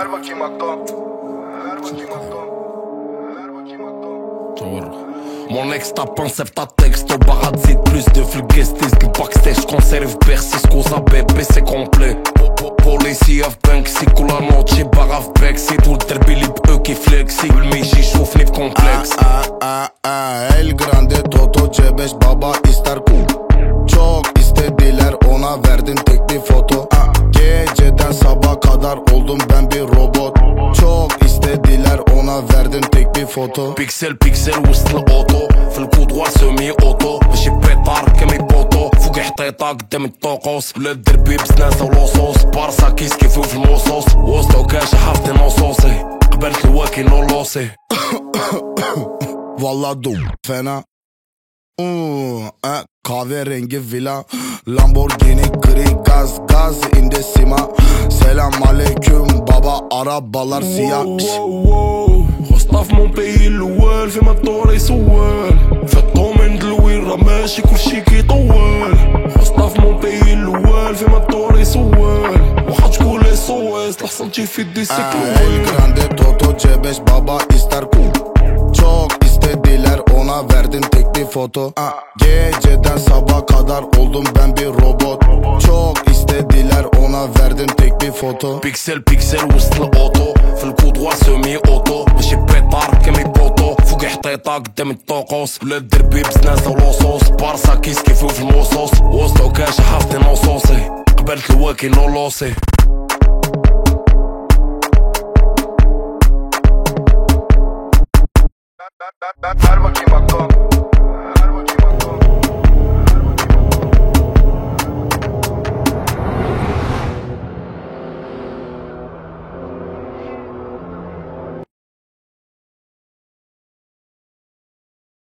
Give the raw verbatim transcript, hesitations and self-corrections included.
Verba qui m'attend. Verba qui m'attend. Verba qui m'attend. Mon ex tape un septa texte au barazit. Plus de flugestis que backstage. Conserve Bercy, scusa bébé c'est complet. Policy of Banksy كل نوتشي باغا في باكسي طول الدربي اللي بأوكي فليكسي كل ما يجي يشوفني في كومبلكس. اه اه اه El grande Toto C beş baba ister ku. Çok istediler ona verdim tek bir foto. Geceden sabah kadar oldum ben bir robot. Çok istediler ona verdim tek bir foto. بيكسل بيكسل وسط الاوتو في الكودوار سومي اوتو ماشي بيطار كمي بوطو فوق حطيطة قدام الطوقوس ولا الدربي بسناسة ولوصوص بارسا كيس كيفو في الموصوص وسطو كاش حافظي نصوصي قبلت الواكي نولوسي. Valla dum fena. Uuu eh, kahverengi villa Lamborghini gri gaz gaz indi sima. Selam aleyküm baba arabalar siyah. خصنا في مون بيي الاول فيما الدور يسوال في الدومين دلوين راه ماشي كلشي كيطول. خصنا في مون بيي الاول فيما الدور يسوال واخا تقول لي سويس لحسن تجي في دي سيكلوال. El grande Toto C beş baba ister ku. Çok istediler ona verdim tek bir foto. Geceden sabah kadar oldum ben bir robot. Çok istediler ona verdim tek bir foto. بيكسل بيكسل وسط الاوتو في الكودوار سومي اوتو ماشي بيطار كمي بوطو فوق حطيطة قدام الطوقوس ولا الدربي بسناسة ولوصوص بارسا كيس كيفو في الموصوص وسطو كاش حافظي نصوصي قبلت الواكي نولوسي. Verba qui m'attend.